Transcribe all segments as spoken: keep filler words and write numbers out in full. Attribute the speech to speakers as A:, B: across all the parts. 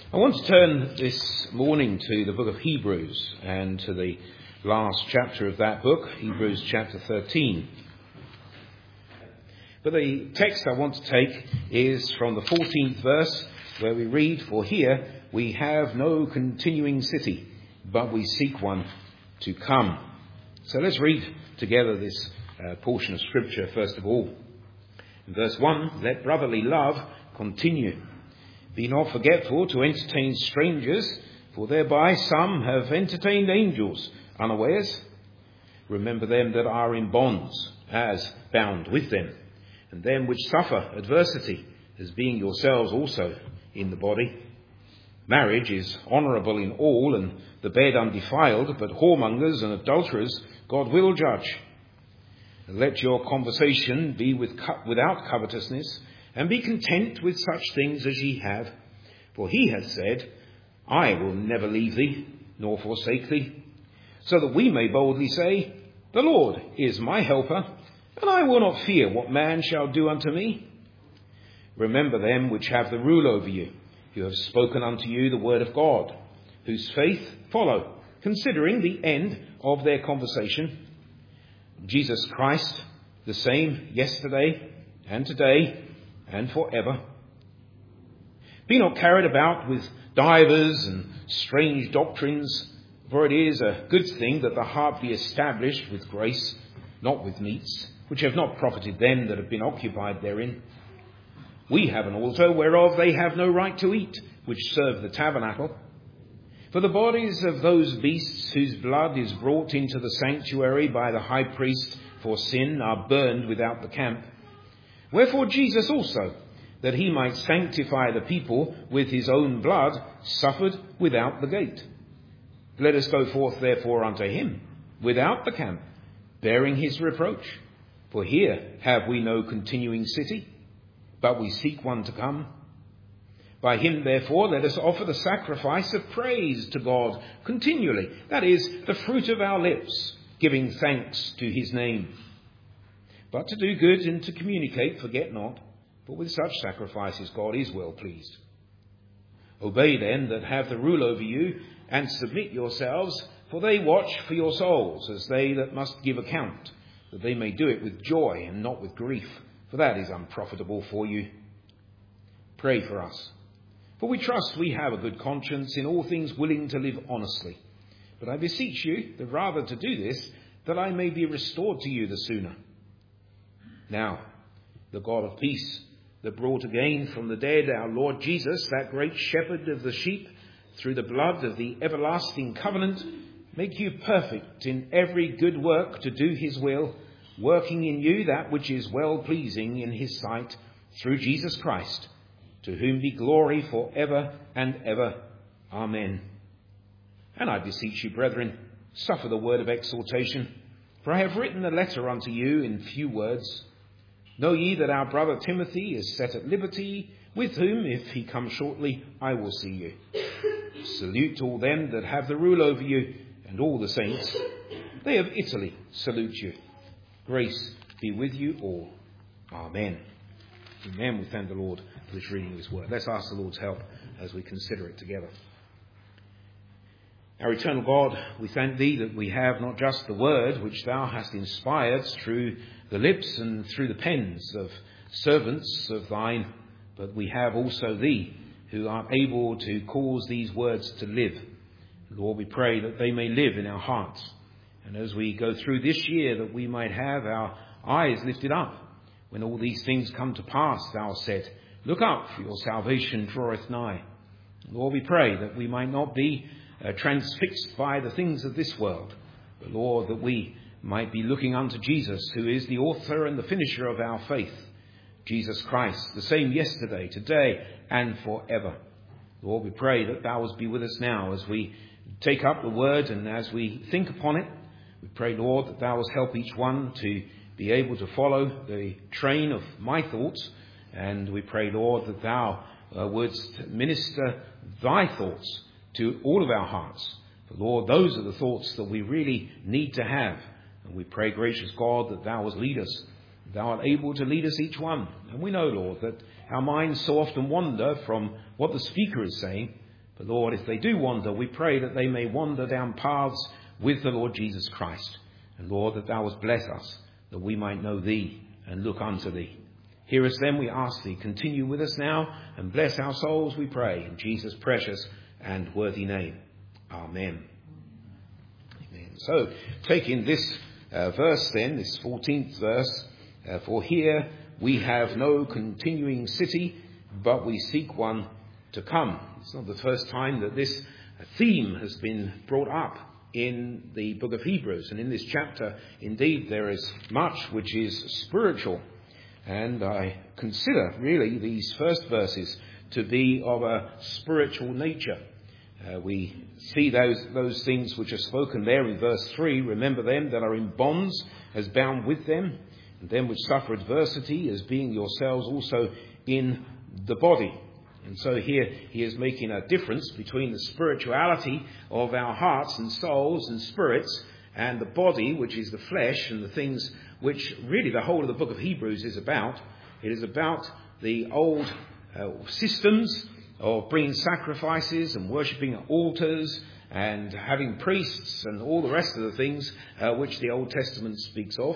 A: I want to turn this morning to the book of Hebrews and to the last chapter of that book, Hebrews chapter thirteen. But the text I want to take is from the fourteenth verse, where we read, "For here we have no continuing city, but we seek one to come." So let's read together this uh, portion of Scripture first of all. In verse one, "Let brotherly love continue. Be not forgetful to entertain strangers, for thereby some have entertained angels unawares. Remember them that are in bonds, as bound with them, and them which suffer adversity, as being yourselves also in the body. Marriage is honourable in all, and the bed undefiled, but whoremongers and adulterers God will judge. And let your conversation be with co- without covetousness, and be content with such things as ye have. For he hath said, I will never leave thee, nor forsake thee. So that we may boldly say, The Lord is my helper, and I will not fear what man shall do unto me. Remember them which have the rule over you, who have spoken unto you the word of God, whose faith follow, considering the end of their conversation. Jesus Christ, the same yesterday and today and forever. Be not carried about with divers and strange doctrines, for it is a good thing that the heart be established with grace, not with meats, which have not profited them that have been occupied therein. We have an altar whereof they have no right to eat, which serve the tabernacle. For the bodies of those beasts whose blood is brought into the sanctuary by the high priest for sin are burned without the camp. Wherefore Jesus also, that he might sanctify the people with his own blood, suffered without the gate. Let us go forth therefore unto him, without the camp, bearing his reproach. For here have we no continuing city, but we seek one to come. By him therefore let us offer the sacrifice of praise to God continually, that is, the fruit of our lips, giving thanks to his name. But to do good and to communicate, forget not, for with such sacrifices God is well pleased. Obey them that have the rule over you, and submit yourselves, for they watch for your souls, as they that must give account, that they may do it with joy and not with grief, for that is unprofitable for you. Pray for us, for we trust we have a good conscience, in all things willing to live honestly. But I beseech you, the rather to do this, that I may be restored to you the sooner. Now, the God of peace, that brought again from the dead our Lord Jesus, that great shepherd of the sheep, through the blood of the everlasting covenant, make you perfect in every good work to do his will, working in you that which is well-pleasing in his sight, through Jesus Christ, to whom be glory for ever and ever. Amen. And I beseech you, brethren, suffer the word of exhortation, for I have written a letter unto you in few words. Know ye that our brother Timothy is set at liberty, with whom, if he come shortly, I will see you. Salute all them that have the rule over you, and all the saints. They of Italy salute you. Grace be with you all. Amen. Amen. We thank the Lord for this reading of his word. Let's ask the Lord's help as we consider it together. Our eternal God, we thank thee that we have not just the word which thou hast inspired through the lips and through the pens of servants of thine, but we have also thee, who art able to cause these words to live. Lord, we pray that they may live in our hearts. And as we go through this year, that we might have our eyes lifted up. When all these things come to pass, thou said, look up, for your salvation draweth nigh. Lord, we pray that we might not be uh, transfixed by the things of this world, but Lord, that we might be looking unto Jesus, who is the author and the finisher of our faith. Jesus Christ, the same yesterday, today, and forever. Lord, we pray that thou wilt be with us now as we take up the word and as we think upon it. We pray, Lord, that thou wilt help each one to be able to follow the train of my thoughts. And we pray, Lord, that thou uh, wouldst minister thy thoughts to all of our hearts. For, Lord, those are the thoughts that we really need to have. And we pray, gracious God, that thou wilt lead us. Thou art able to lead us each one. And we know, Lord, that our minds so often wander from what the speaker is saying. But Lord, if they do wander, we pray that they may wander down paths with the Lord Jesus Christ. And Lord, that thou wouldst bless us, that we might know thee and look unto thee. Hear us then, we ask thee. Continue with us now and bless our souls, we pray, in Jesus' precious and worthy name. Amen. Amen. So, taking this uh, verse then, this fourteenth verse, uh, for here we have no continuing city, but we seek one to come. It's not the first time that this theme has been brought up in the book of Hebrews. And in this chapter, indeed, there is much which is spiritual. And I consider, really, these first verses to be of a spiritual nature. Uh, we see those, those things which are spoken there in verse three. Remember them that are in bonds as bound with them, and them which suffer adversity as being yourselves also in the body. And so here he is making a difference between the spirituality of our hearts and souls and spirits and the body, which is the flesh, and the things which really the whole of the book of Hebrews is about. It is about the old uh, systems of bringing sacrifices and worshipping at altars and having priests and all the rest of the things uh, which the Old Testament speaks of.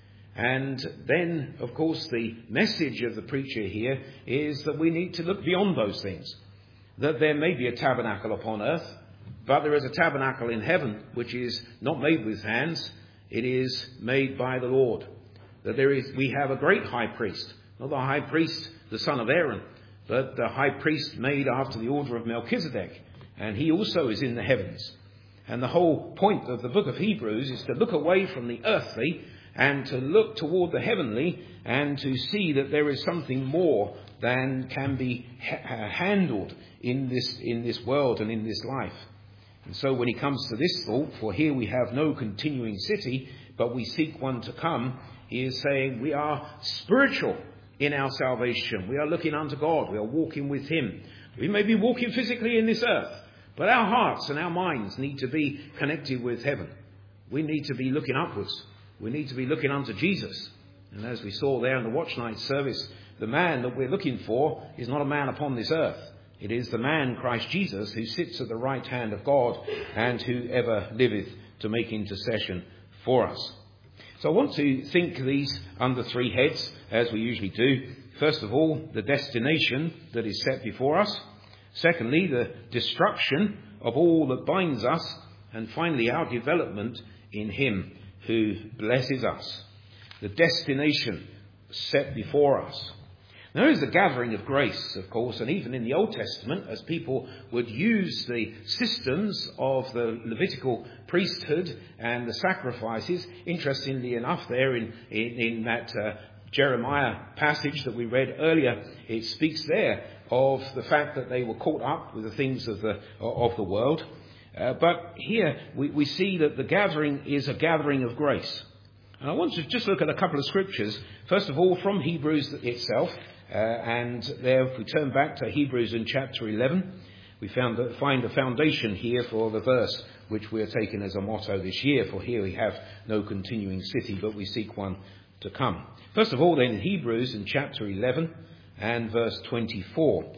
A: And then, of course, the message of the preacher here is that we need to look beyond those things. That there may be a tabernacle upon earth, but there is a tabernacle in heaven which is not made with hands. It is made by the Lord. That there is, we have a great high priest, not the high priest, the son of Aaron, but the high priest made after the order of Melchizedek. And he also is in the heavens. And the whole point of the book of Hebrews is to look away from the earthly and to look toward the heavenly and to see that there is something more than can be ha- handled in this, in this world and in this life. And so when he comes to this thought, for here we have no continuing city, but we seek one to come, he is saying we are spiritual in our salvation. We are looking unto God. We are walking with him. We may be walking physically in this earth, but our hearts and our minds need to be connected with heaven. We need to be looking upwards. We need to be looking unto Jesus. And as we saw there in the watch night service, the man that we're looking for is not a man upon this earth. It is the man, Christ Jesus, who sits at the right hand of God and who ever liveth to make intercession for us. So I want to think these under three heads, as we usually do. First of all, the destination that is set before us. Secondly, the destruction of all that binds us. And finally, our development in him who blesses us. The destination set before us. Now, there is the gathering of grace, of course, and even in the Old Testament, as people would use the systems of the Levitical priesthood and the sacrifices, interestingly enough, there in, in, in that uh, Jeremiah passage that we read earlier, it speaks there of the fact that they were caught up with the things of the, of the world. Uh, but here we, we see that the gathering is a gathering of grace. And I want to just look at a couple of scriptures. First of all, from Hebrews itself. Uh, and there, if we turn back to Hebrews in chapter eleven, we found that, find a foundation here for the verse which we are taking as a motto this year. For here we have no continuing city, but we seek one to come. First of all, then, in Hebrews in chapter eleven and verse twenty-four.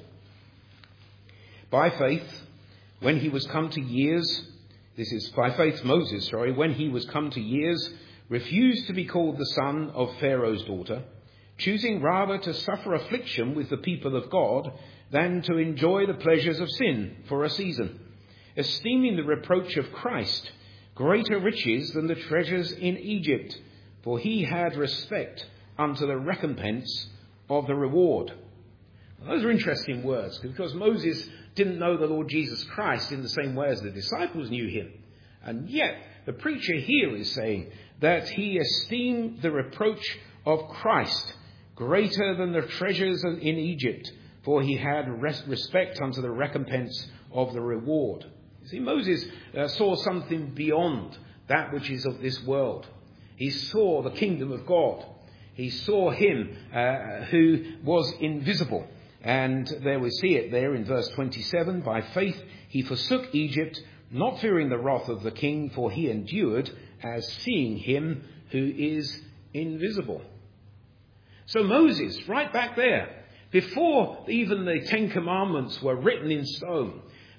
A: By faith, when he was come to years, this is by faith Moses, sorry, when he was come to years, refused to be called the son of Pharaoh's daughter, choosing rather to suffer affliction with the people of God than to enjoy the pleasures of sin for a season, esteeming the reproach of Christ greater riches than the treasures in Egypt, for he had respect unto the recompense of the reward. Now, those are interesting words, because Moses didn't know the Lord Jesus Christ in the same way as the disciples knew him. And yet, the preacher here is saying that he esteemed the reproach of Christ greater than the treasures in Egypt, for he had respect unto the recompense of the reward. You see, Moses uh, saw something beyond that which is of this world. He saw the kingdom of God. He saw him uh, who was invisible. And there we see it there in verse twenty-seven. By faith he forsook Egypt, not fearing the wrath of the king, for he endured as seeing him who is invisible. So Moses, right back there, before even the Ten Commandments were written in stone,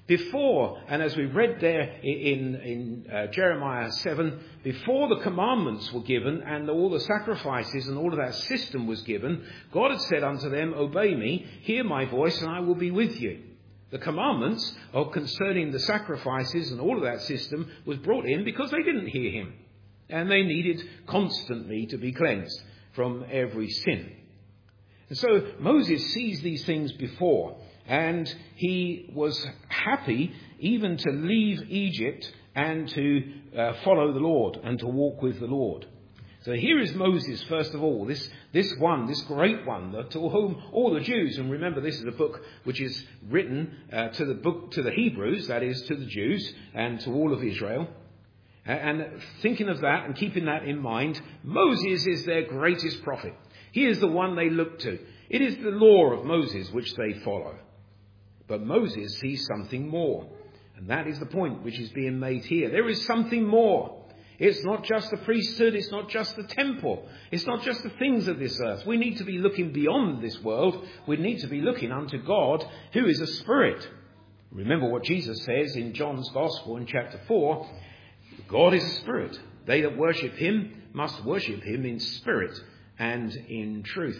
A: Before, and as we read there in, in uh, Jeremiah seven, before the commandments were given and all the sacrifices and all of that system was given, God had said unto them, obey me, hear my voice, and I will be with you. The commandments of concerning the sacrifices and all of that system was brought in because they didn't hear him. And they needed constantly to be cleansed from every sin. And so Moses sees these things before. And he was happy even to leave Egypt and to uh, follow the Lord and to walk with the Lord. So here is Moses, first of all, this, this one, this great one, to whom all the Jews, and remember this is a book which is written uh, to the book to the Hebrews, that is to the Jews and to all of Israel. And thinking of that and keeping that in mind, Moses is their greatest prophet. He is the one they look to. It is the law of Moses which they follow. But Moses sees something more. And that is the point which is being made here. There is something more. It's not just the priesthood. It's not just the temple. It's not just the things of this earth. We need to be looking beyond this world. We need to be looking unto God, who is a spirit. Remember what Jesus says in John's Gospel in chapter four. God is a spirit. They that worship him must worship him in spirit and in truth.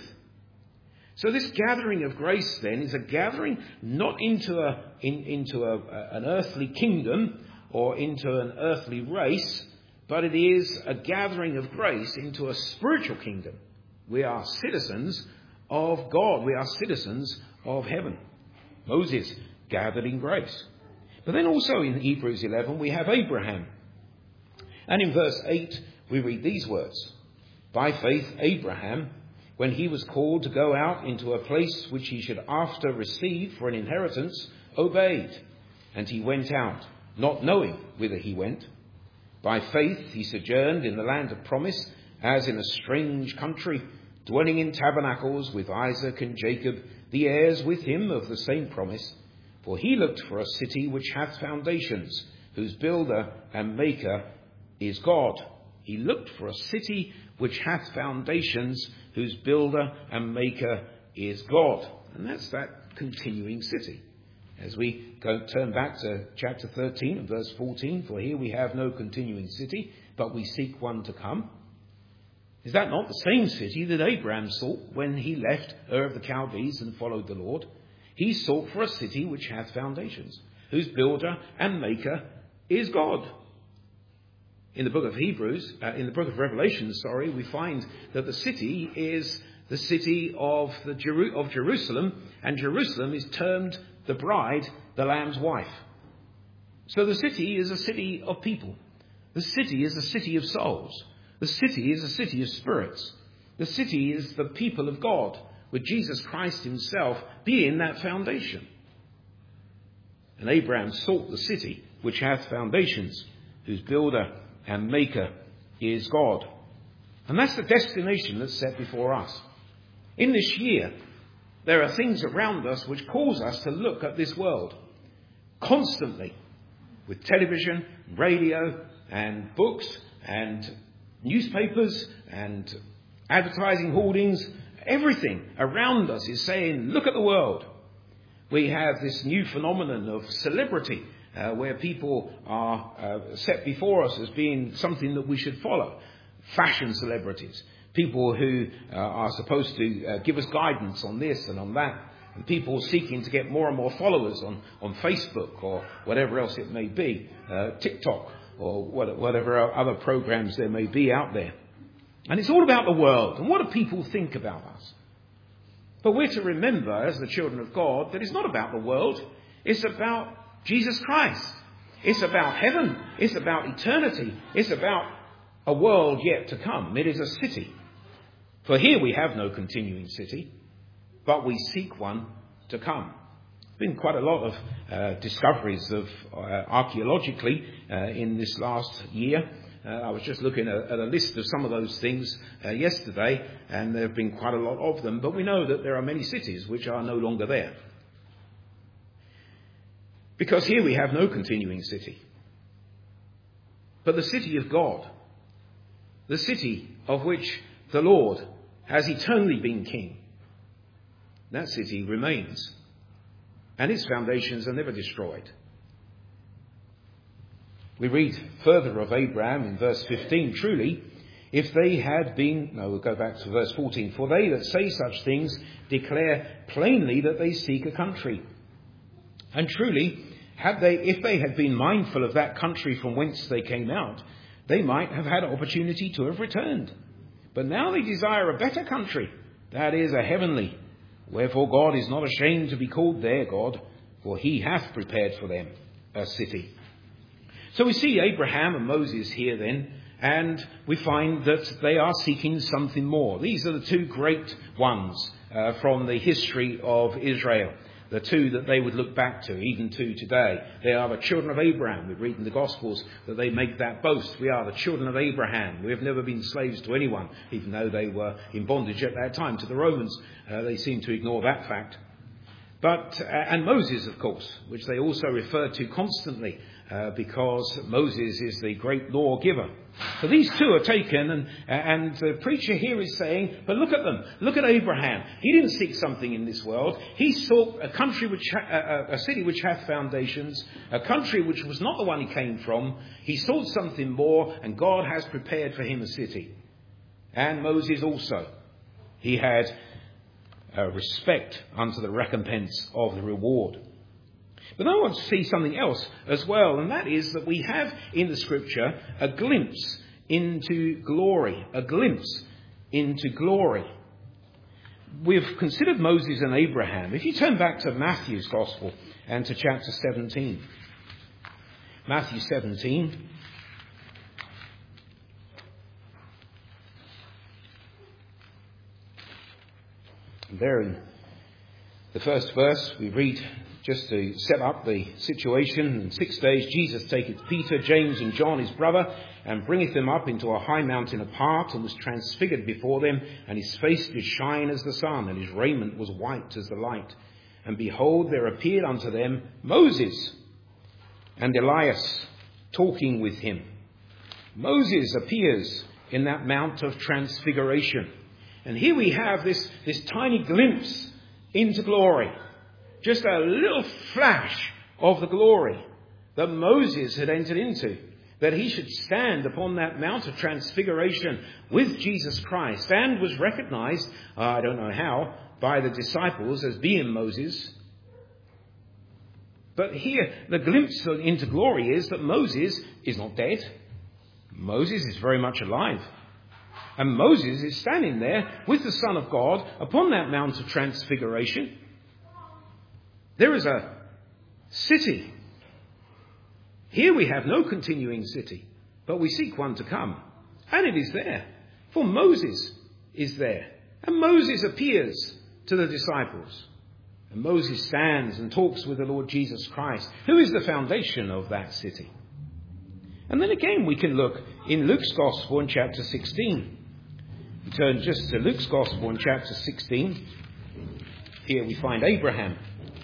A: So this gathering of grace then is a gathering not into a in, into a, an earthly kingdom or into an earthly race, but it is a gathering of grace into a spiritual kingdom. We are citizens of God. We are citizens of heaven. Moses gathered in grace. But then also in Hebrews eleven we have Abraham. And in verse eight we read these words. By faith Abraham, when he was called to go out into a place which he should after receive for an inheritance, obeyed. And he went out, not knowing whither he went. By faith he sojourned in the land of promise, as in a strange country, dwelling in tabernacles with Isaac and Jacob, the heirs with him of the same promise. For he looked for a city which hath foundations, whose builder and maker is God. He looked for a city which hath foundations, whose builder and maker is God. And that's that continuing city. As we go turn back to chapter thirteen and verse fourteen, for here we have no continuing city, but we seek one to come. Is that not the same city that Abraham sought when he left Ur of the Chaldees and followed the Lord? He sought for a city which hath foundations, whose builder and maker is God. In the book of Hebrews, uh, in the book of Revelation, sorry, we find that the city is the city of the Jeru- of Jerusalem, and Jerusalem is termed the bride, the Lamb's wife. So the city is a city of people. The city is a city of souls. The city is a city of spirits. The city is the people of God, with Jesus Christ himself being that foundation. And Abraham sought the city which hath foundations, whose builder and maker is God. And that's the destination that's set before us. In this year, there are things around us which cause us to look at this world constantly, with television, radio, and books, and newspapers, and advertising hoardings. Everything around us is saying, look at the world. We have this new phenomenon of celebrity, Uh, where people are uh, set before us as being something that we should follow. Fashion celebrities, people who uh, are supposed to uh, give us guidance on this and on that, and people seeking to get more and more followers on, on Facebook or whatever else it may be, uh, TikTok or what, whatever other programs there may be out there. And it's all about the world and what do people think about us. But we're to remember, as the children of God, that it's not about the world, it's about Jesus Christ. It's about heaven. It's about eternity. It's about a world yet to come. It is a city. For here we have no continuing city, but we seek one to come. There's been quite a lot of uh, discoveries of uh, archaeologically uh, in this last year. Uh, I was just looking at, at a list of some of those things uh, yesterday, and there have been quite a lot of them. But we know that there are many cities which are no longer there. Because here we have no continuing city. But the city of God, the city of which the Lord has eternally been king, that city remains. And its foundations are never destroyed. We read further of Abraham in verse fifteen, truly, if they had been, no, we'll go back to verse fourteen, for they that say such things declare plainly that they seek a country. And truly, had they, if they had been mindful of that country from whence they came out, they might have had opportunity to have returned. But now they desire a better country, that is, a heavenly. Wherefore God is not ashamed to be called their God, for he hath prepared for them a city. So we see Abraham and Moses here then, and we find that they are seeking something more. These are the two great ones uh, from the history of Israel, the two that they would look back to, even to today. They are the children of Abraham. We read in the Gospels that they make that boast. We are the children of Abraham. We have never been slaves to anyone, even though they were in bondage at that time to the Romans. Uh, they seem to ignore that fact. But, uh, and Moses, of course, which they also refer to constantly, uh, because Moses is the great lawgiver. So these two are taken, and, and the preacher here is saying, but look at them. Look at Abraham. He didn't seek something in this world. He sought a country which, ha- a, a city which hath foundations, a country which was not the one he came from. He sought something more, and God has prepared for him a city. And Moses also. He had uh, respect unto the recompense of the reward. But I want to see something else as well, and that is that we have in the Scripture a glimpse into glory, a glimpse into glory. We've considered Moses and Abraham. If you turn back to Matthew's Gospel and to chapter seventeen. Matthew seventeen. And there in the first verse we read, just to set up the situation, in six days Jesus taketh Peter, James and John his brother, and bringeth them up into a high mountain apart, and was transfigured before them, and his face did shine as the sun, and his raiment was white as the light. And behold, there appeared unto them Moses and Elias talking with him. Moses appears in that Mount of Transfiguration. And here we have this, this tiny glimpse into glory. Just a little flash of the glory that Moses had entered into. That he should stand upon that Mount of Transfiguration with Jesus Christ, and was recognized, uh, I don't know how, by the disciples as being Moses. But here, the glimpse into glory is that Moses is not dead. Moses is very much alive. And Moses is standing there with the Son of God upon that Mount of Transfiguration. There is a city. Here we have no continuing city, but we seek one to come. And it is there, for Moses is there. And Moses appears to the disciples. And Moses stands and talks with the Lord Jesus Christ, who is the foundation of that city. And then again we can look in Luke's Gospel in chapter sixteen. We turn just to Luke's Gospel in chapter sixteen. Here we find Abraham.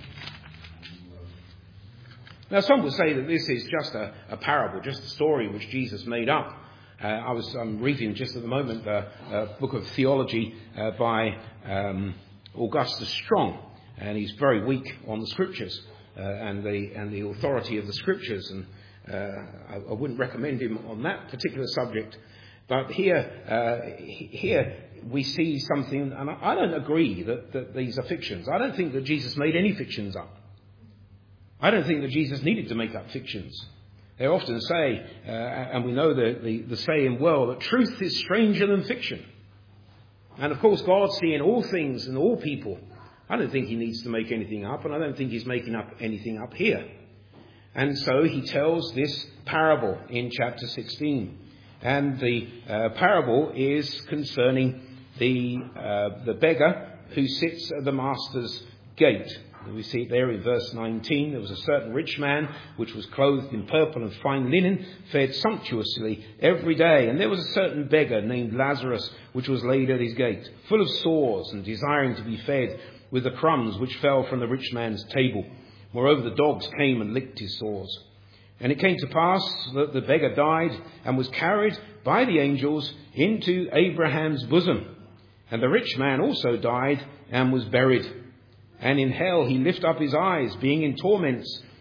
A: Now, some will say that this is just a, a parable, just a story which Jesus made up. Uh, I was I'm reading just at the moment a, a book of theology uh, by um, Augustus Strong, and he's very weak on the Scriptures uh, and the and the authority of the Scriptures, and uh, I, I wouldn't recommend him on that particular subject. But here, uh, here we see something, and I don't agree that, that these are fictions. I don't think that Jesus made any fictions up. I don't think that Jesus needed to make up fictions. They often say, uh, and we know the, the, the saying well, that truth is stranger than fiction. And of course, God seeing all things and all people, I don't think he needs to make anything up, and I don't think he's making up anything up here. And so he tells this parable in chapter sixteen. And the uh, parable is concerning the, uh, the beggar who sits at the master's gate. We see it there in verse nineteen. There was a certain rich man which was clothed in purple and fine linen, fed sumptuously every day. And there was a certain beggar named Lazarus which was laid at his gate, full of sores and desiring to be fed with the crumbs which fell from the rich man's table. Moreover, the dogs came and licked his sores. And it came to pass that the beggar died and was carried by the angels into Abraham's bosom. And the rich man also died and was buried. And in hell he lift up his eyes, being in torments,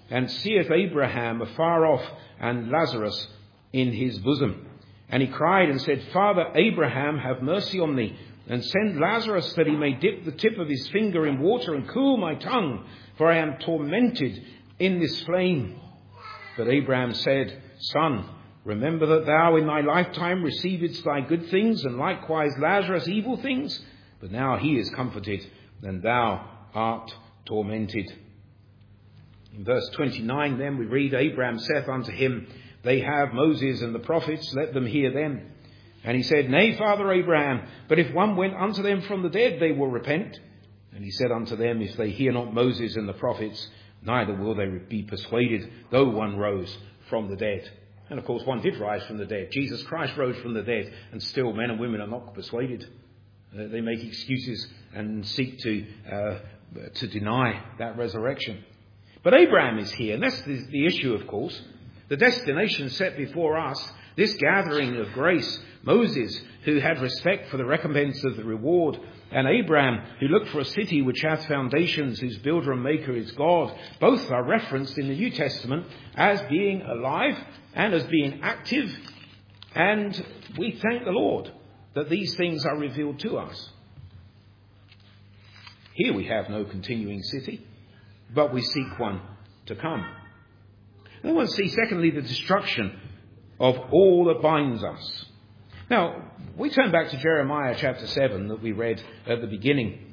A: and seeth Abraham afar off, and Lazarus in his bosom. And he cried and said, Father Abraham, have mercy on me, and send Lazarus that he may dip the tip of his finger in water and cool my tongue, for I am tormented in this flame. But Abraham said, Son, remember that thou in thy lifetime receivedst thy good things, and likewise Lazarus evil things. But now he is comforted, and thou art tormented. In verse twenty-nine then we read, Abraham saith unto him, They have Moses and the prophets, let them hear them. And he said, Nay, Father Abraham, but if one went unto them from the dead, they will repent. And he said unto them, If they hear not Moses and the prophets, neither will they be persuaded, though one rose from the dead. And of course, one did rise from the dead. Jesus Christ rose from the dead, and still men and women are not persuaded. Uh, they make excuses and seek to uh, to deny that resurrection. But Abraham is here, and that's the, the issue, of course. The destination set before us, this gathering of grace, Moses, who had respect for the recompense of the reward, and Abraham, who looked for a city which hath foundations, whose builder and maker is God. Both are referenced in the New Testament as being alive and as being active, and we thank the Lord that these things are revealed to us. Here we have no continuing city, but we seek one to come. And I want to see, secondly, the destruction of all that binds us. Now, we turn back to Jeremiah chapter seven that we read at the beginning.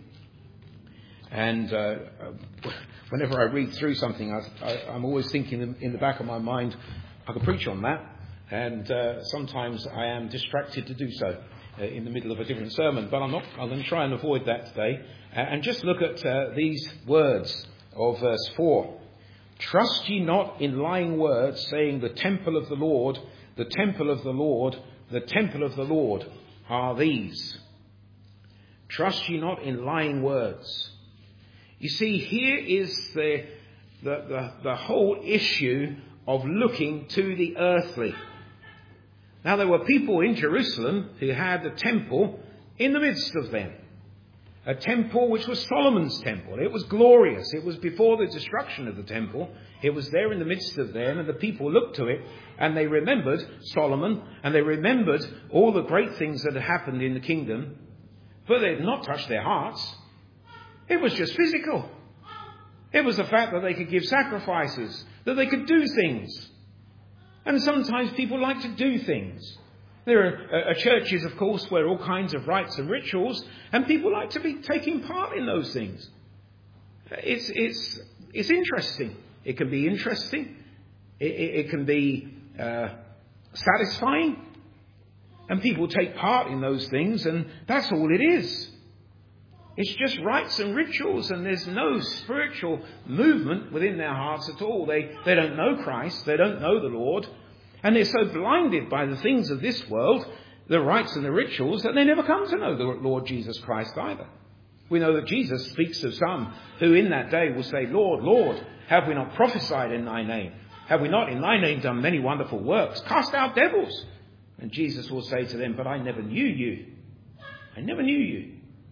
A: And uh, whenever I read through something, I, I, I'm always thinking in the back of my mind, I could preach on that. And uh, sometimes I am distracted to do so uh, in the middle of a different sermon. But I'm not. I'm going to try and avoid that today. Uh, and just look at uh, these words of verse four. Trust ye not in lying words, saying, the temple of the Lord, the temple of the Lord, the temple of the Lord are these. Trust ye not in lying words. You see, here is the, the, the, the whole issue of looking to the earthly. Now, there were people in Jerusalem who had a temple in the midst of them. A temple which was Solomon's temple. It was glorious. It was before the destruction of the temple. It was there in the midst of them, and the people looked to it, and they remembered Solomon, and they remembered all the great things that had happened in the kingdom, but they had not touched their hearts. It was just physical. It was the fact that they could give sacrifices, that they could do things. And sometimes people like to do things. There are uh, churches, of course, where all kinds of rites and rituals, and people like to be taking part in those things. It's it's it's interesting. It can be interesting. It, it, it can be uh, satisfying, and people take part in those things, and that's all it is. It's just rites and rituals, and there's no spiritual movement within their hearts at all. They they don't know Christ. They don't know the Lord. And they're so blinded by the things of this world, the rites and the rituals, that they never come to know the Lord Jesus Christ either. We know that Jesus speaks of some who in that day will say, Lord, Lord, have we not prophesied in thy name? Have we not in thy name done many wonderful works? Cast out devils. And Jesus will say to them, but I never knew you. I never knew you.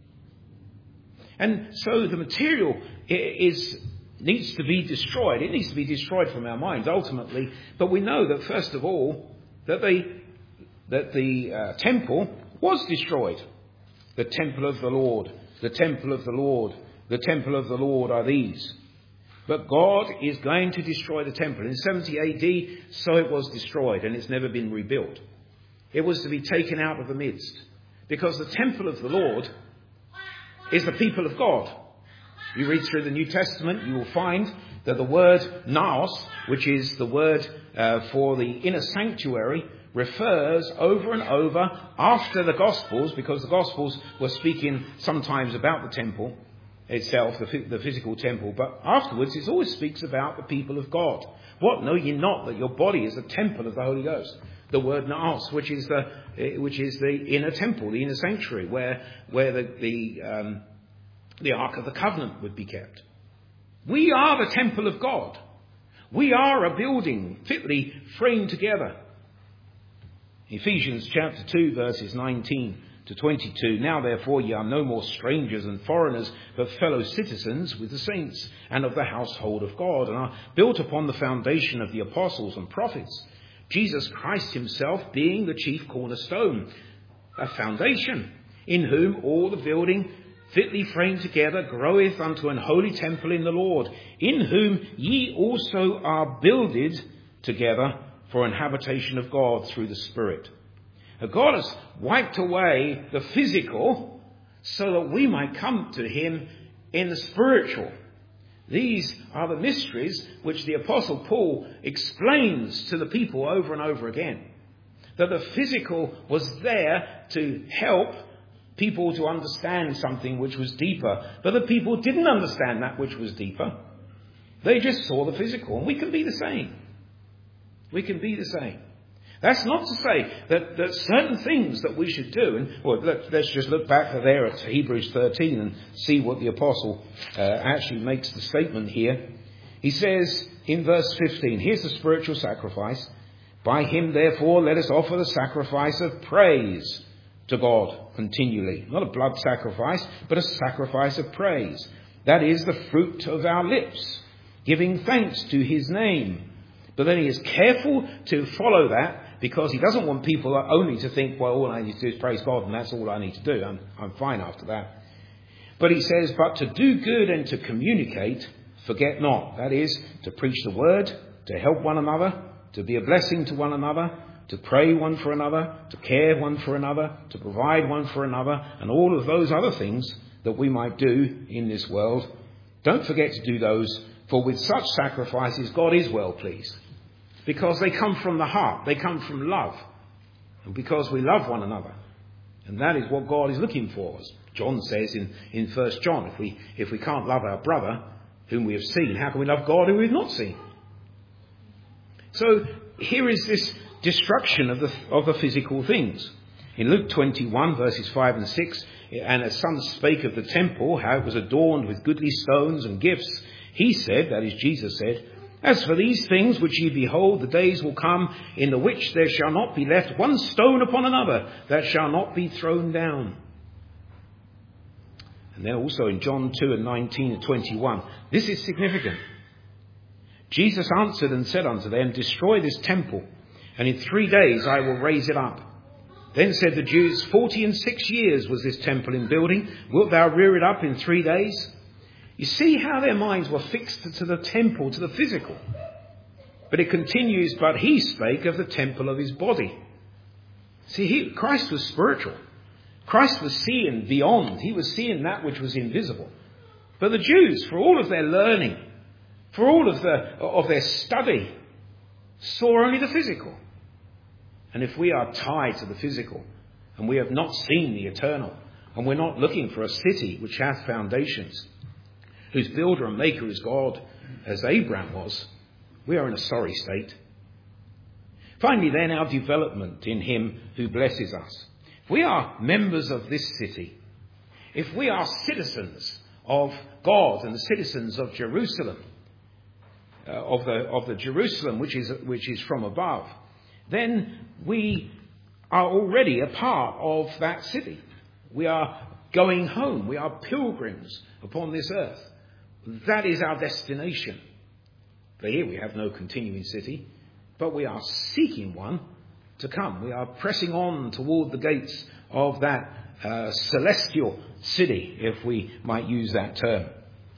A: And so the material is needs to be destroyed. It needs to be destroyed from our minds ultimately. But we know that first of all, that they, that the uh, temple was destroyed. The temple of the Lord, the temple of the Lord, the temple of the Lord are these. But God is going to destroy the temple. In seventy A D, so it was destroyed, and it's never been rebuilt. It was to be taken out of the midst. Because the temple of the Lord is the people of God. You read through the New Testament, you will find that the word naos, which is the word uh, for the inner sanctuary, refers over and over after the Gospels, because the Gospels were speaking sometimes about the temple itself, the, the physical temple, but afterwards it always speaks about the people of God. What, know ye not that your body is a temple of the Holy Ghost? The word naos, which is the which is the inner temple, the inner sanctuary, where where the the um, the Ark of the Covenant would be kept. We are the temple of God. We are a building fitly framed together. Ephesians chapter two verses nineteen to twenty-two. Now therefore ye are no more strangers and foreigners, but fellow citizens with the saints and of the household of God, and are built upon the foundation of the apostles and prophets, Jesus Christ himself being the chief cornerstone, a foundation, in whom all the building fitly framed together groweth unto an holy temple in the Lord, in whom ye also are builded together for an habitation of God through the Spirit. Now God has wiped away the physical so that we might come to him in the spiritual. These are the mysteries which the Apostle Paul explains to the people over and over again. That the physical was there to help people to understand something which was deeper. But the people didn't understand that which was deeper. They just saw the physical. And we can be the same. We can be the same. That's not to say that, that certain things that we should do, and well, let, let's just look back there at Hebrews thirteen and see what the apostle uh, actually makes the statement here. He says in verse fifteen, here's the spiritual sacrifice. By him, therefore, let us offer the sacrifice of praise to God continually. Not a blood sacrifice, but a sacrifice of praise. That is the fruit of our lips, giving thanks to his name. But then he is careful to follow that, because he doesn't want people only to think, well, all I need to do is praise God and that's all I need to do. I'm, I'm fine after that. But he says, but to do good and to communicate, forget not. That is, to preach the word, to help one another, to be a blessing to one another, to pray one for another, to care one for another, to provide one for another, and all of those other things that we might do in this world. Don't forget to do those, for with such sacrifices God is well pleased. Because they come from the heart. They come from love. And because we love one another. And that is what God is looking for. As John says in, in First John, if we, if we can't love our brother whom we have seen, how can we love God whom we have not seen? So here is this destruction of the, of the physical things. In Luke twenty-one, verses five and six, and as some spake of the temple, how it was adorned with goodly stones and gifts, he said, that is Jesus said, as for these things which ye behold, the days will come in the which there shall not be left one stone upon another that shall not be thrown down. And then also in John two and nineteen and twenty-one, this is significant. Jesus answered and said unto them, destroy this temple, and in three days I will raise it up. Then said the Jews, forty and six years was this temple in building. Wilt thou rear it up in three days? You see how their minds were fixed to the temple, to the physical. But it continues, but he spake of the temple of his body. See, he, Christ was spiritual. Christ was seeing beyond. He was seeing that which was invisible. But the Jews, for all of their learning, for all of, the, of their study, saw only the physical. And if we are tied to the physical, and we have not seen the eternal, and we're not looking for a city which hath foundations, whose builder and maker is God, as Abraham was, we are in a sorry state. Finally then, our development in him who blesses us. If we are members of this city, if we are citizens of God and citizens of Jerusalem, uh, of the of the Jerusalem which is which is from above, then we are already a part of that city. We are going home. We are pilgrims upon this earth. That is our destination. For here we have no continuing city, but we are seeking one to come. We are pressing on toward the gates of that uh, celestial city, if we might use that term.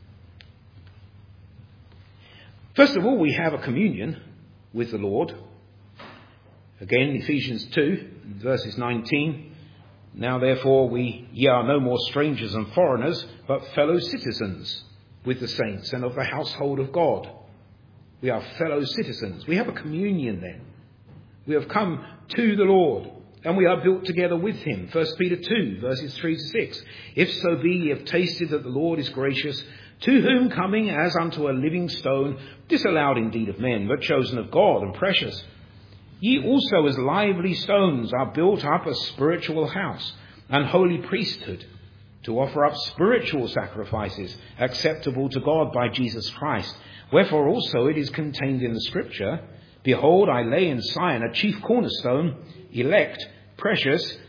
A: First of all, we have a communion with the Lord. Again, Ephesians two, verses nineteen. Now therefore we ye are no more strangers and foreigners, but fellow citizens with the saints and of the household of God. We are fellow citizens. We have a communion then. We have come to the Lord, and we are built together with him. First Peter two, verses three to six. If so be ye have tasted that the Lord is gracious, to whom coming as unto a living stone, disallowed indeed of men, but chosen of God and precious, ye also as lively stones are built up a spiritual house, and holy priesthood, to offer up spiritual sacrifices acceptable to God by Jesus Christ. Wherefore also it is contained in the Scripture, behold, I lay in Sion a chief cornerstone, elect, precious,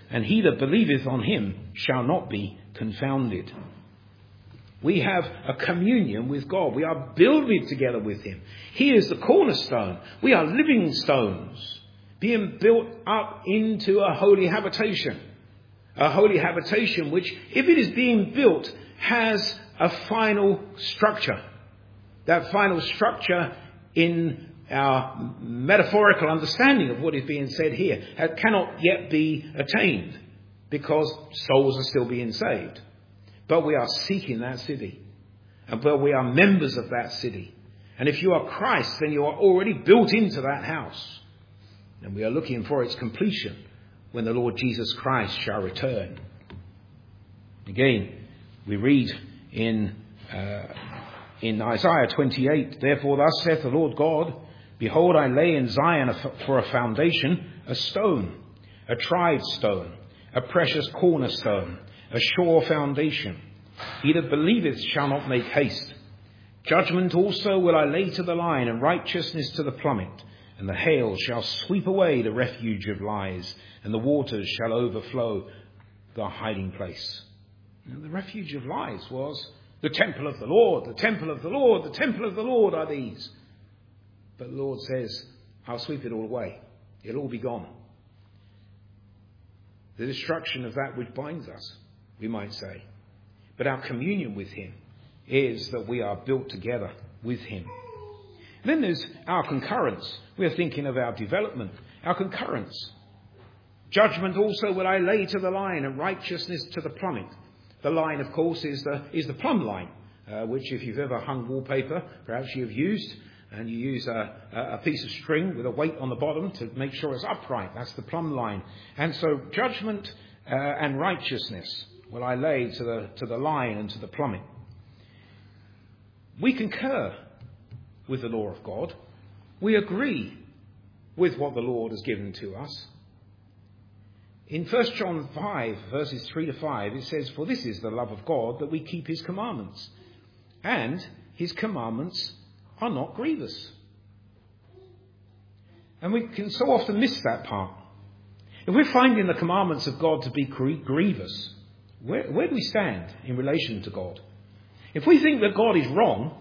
A: and he that believeth on him shall not be confounded. We have a communion with God. We are builded together with him. He is the cornerstone. We are living stones being built up into a holy habitation. A holy habitation which, if it is being built, has a final structure. That final structure, in our metaphorical understanding of what is being said here, cannot yet be attained because souls are still being saved. But we are seeking that city. And but we are members of that city. And if you are Christ, then you are already built into that house. And we are looking for its completion when the Lord Jesus Christ shall return. Again, we read in uh, in Isaiah twenty-eight, therefore thus saith the Lord God, behold, I lay in Zion for a foundation a stone, a tried stone, a precious cornerstone, a sure foundation. He that believeth shall not make haste. Judgment also will I lay to the line, and righteousness to the plummet. And the hail shall sweep away the refuge of lies, and the waters shall overflow the hiding place. And the refuge of lies was the temple of the Lord, the temple of the Lord, the temple of the Lord are these. But the Lord says, I'll sweep it all away. It'll all be gone. The destruction of that which binds us, we might say. But our communion with him is that we are built together with him. Then there's our concurrence. We are thinking of our development, our concurrence. Judgment also will I lay to the line, and righteousness to the plummet. The line, of course, is the is the plumb line, uh, which if you've ever hung wallpaper, perhaps you've used, and you use a, a piece of string with a weight on the bottom to make sure it's upright. That's the plumb line. And so judgment uh, and righteousness will I lay to the to the line and to the plummet. We concur with the law of God. We agree with what the Lord has given to us. In First John five, verses three to five, it says, for this is the love of God, that we keep his commandments. And his commandments are not grievous. And we can so often miss that part. If we're finding the commandments of God to be grievous, where, where do we stand in relation to God? If we think that God is wrong,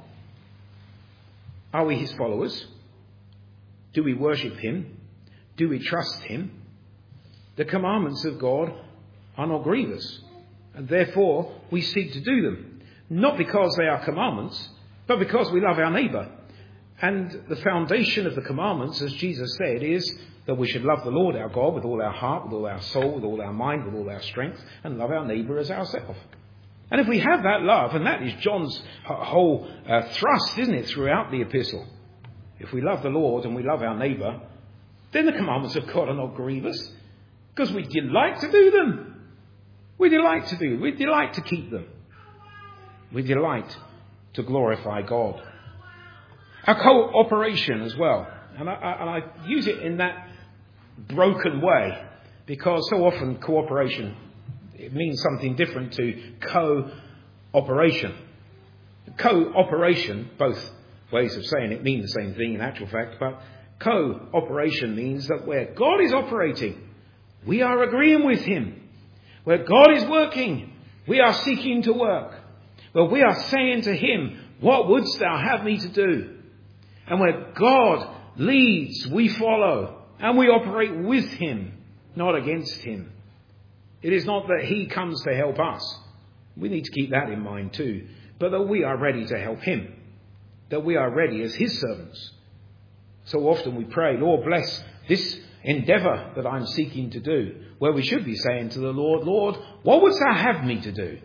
A: are we his followers? Do we worship him? Do we trust him? The commandments of God are not grievous, and therefore we seek to do them. Not because they are commandments, but because we love our neighbour. And the foundation of the commandments, as Jesus said, is that we should love the Lord our God with all our heart, with all our soul, with all our mind, with all our strength, and love our neighbour as ourselves. And if we have that love, and that is John's whole uh, thrust, isn't it, throughout the epistle. If we love the Lord and we love our neighbour, then the commandments of God are not grievous, because we delight to do them. We delight to do them. We delight to keep them. We delight to glorify God. Our cooperation as well. And I, I, and I use it in that broken way, because so often cooperation, it means something different to co-operation. Co-operation, both ways of saying it mean the same thing in actual fact, but co-operation means that where God is operating, we are agreeing with him. Where God is working, we are seeking to work. Where we are saying to him, what wouldst thou have me to do? And where God leads, we follow. And we operate with him, not against him. It is not that he comes to help us. We need to keep that in mind too. But that we are ready to help him. That we are ready as his servants. So often we pray, Lord, bless this endeavour that I'm seeking to do. Where we should be saying to the Lord, Lord, what wouldst thou have me to do?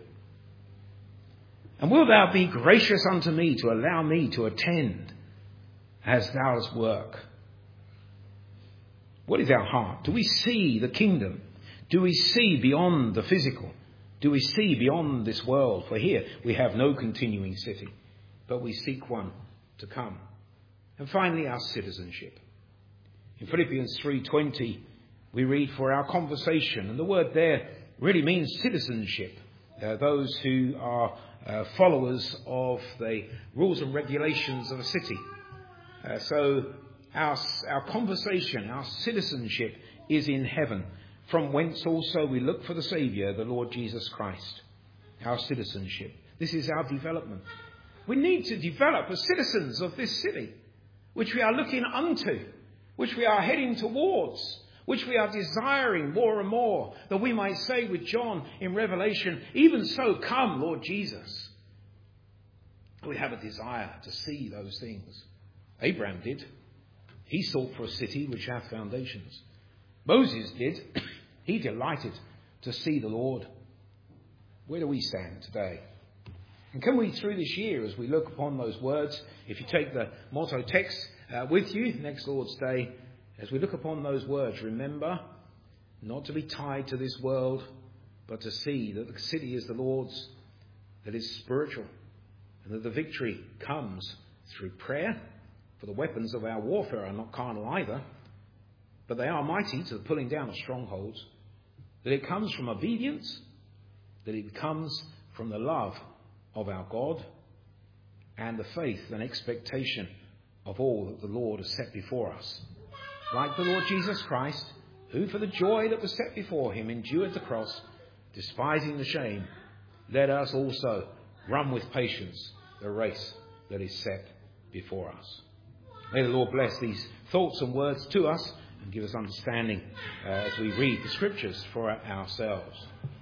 A: And wilt thou be gracious unto me to allow me to attend as thou dost work? What is our heart? Do we see the kingdom? Do we see beyond the physical? Do we see beyond this world? For here we have no continuing city, but we seek one to come. And finally, our citizenship. In Philippians three twenty, we read, for our conversation, and the word there really means citizenship. Uh, those who are uh, followers of the rules and regulations of a city. Uh, so our, our conversation, our citizenship is in heaven. from whence also we look for the Saviour, the Lord Jesus Christ, our citizenship. This is our development. We need to develop as citizens of this city, which we are looking unto, which we are heading towards, which we are desiring more and more, that we might say with John in Revelation, even so come, Lord Jesus. We have a desire to see those things. Abraham did. He sought for a city which hath foundations. Moses did. He delighted to see the Lord. Where do we stand today? And can we, through this year, as we look upon those words, if you take the motto text uh, with you next Lord's Day, as we look upon those words, remember not to be tied to this world, but to see that the city is the Lord's, that is spiritual, and that the victory comes through prayer. For the weapons of our warfare are not carnal either, but they are mighty to the pulling down of strongholds. That it comes from obedience, that it comes from the love of our God, and the faith and expectation of all that the Lord has set before us. Like the Lord Jesus Christ, who for the joy that was set before him endured the cross, despising the shame, let us also run with patience the race that is set before us. May the Lord bless these thoughts and words to us and give us understanding uh, as we read the Scriptures for ourselves.